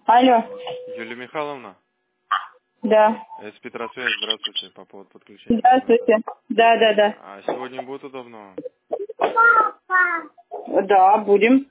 Алло. Юлия Михайловна, Да. это Петросвязь, здравствуйте, по поводу подключения. Здравствуйте. Да. А сегодня будет удобно? Да, будем.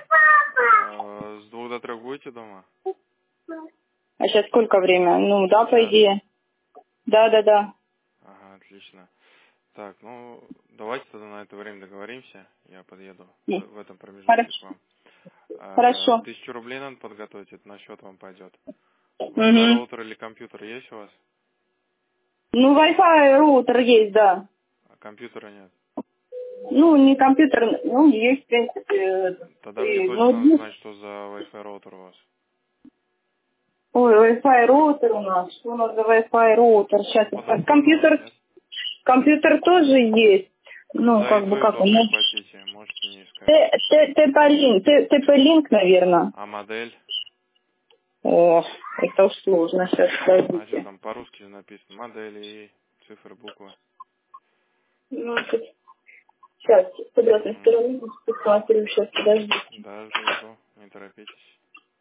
С 2 до 3 будете дома? А сейчас сколько время? Ну, да, по Час. идее. Да. Ага, отлично. Так, ну, давайте тогда на это время договоримся. Я подъеду Нет. в этом промежутке к Хорошо. вам. Хорошо. 1000 рублей надо подготовить, это на счет вам пойдет. Wi-Fi Угу. роутер или компьютер есть у вас? Ну, Wi-Fi роутер есть, да. А компьютера нет. Ну, не компьютер, ну, есть, в принципе. Тогда мне точно надо Ноутбук. знать, что за Wi-Fi роутер у вас. Ой, Wi-Fi роутер у нас. Что у нас за Wi-Fi роутер? Сейчас. Подозревал, нет? Компьютер тоже есть. Ну, Да, и как бы то, и как то он. прихватите, можете не искать. TP-Link, наверное. А модель? О, это уж сложно. Сейчас, А что подождите. там по-русски же написано? Модели и цифры, буквы. Ну, сейчас, с обратной Мгм. стороны посмотрю. Сейчас, подождите. Да, жду, не торопитесь.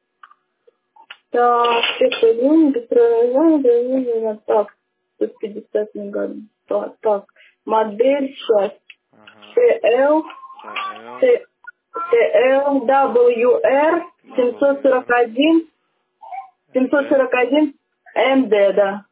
Так, TP-Link, так, 150 мегабайт. Так, модель сейчас. Ага. TL, CL, TLWR WR, MD. 741 MD, да.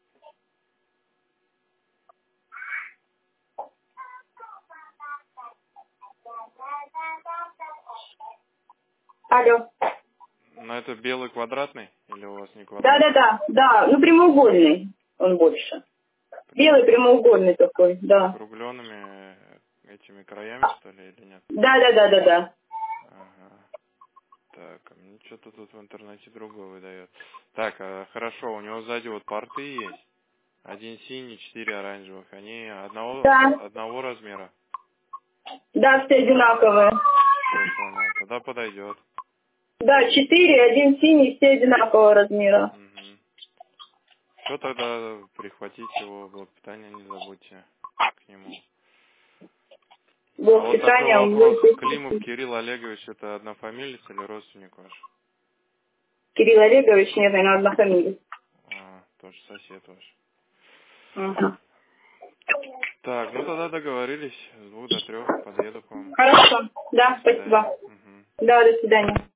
Алло. Но это белый квадратный или у вас не квадратный? Да, ну прямоугольный он больше. Белый прямоугольный такой, С да. округленными этими краями, что ли, или нет? Да. Ага. Так, а мне что-то тут в интернете другое выдает. Так, хорошо, у него сзади вот порты есть. Один синий, 4 оранжевых. Они одного размера. Да, все одинаковые. Все, понял. Тогда подойдет. Да, 4, один синий, все одинакового размера. Угу. Все, тогда прихватить его блок питания, не забудьте к нему. А Блок вот такой питания вопрос. Климов будет. Кирилл Олегович, это однофамилец или родственник ваш? Кирилл Олегович, нет, наверное, одна фамилия. Тоже сосед ваш. Ага. Так, ну тогда договорились. С 2 до 3 подъеду к вам. Хорошо, До да, свидания. спасибо. Угу. Да, до свидания.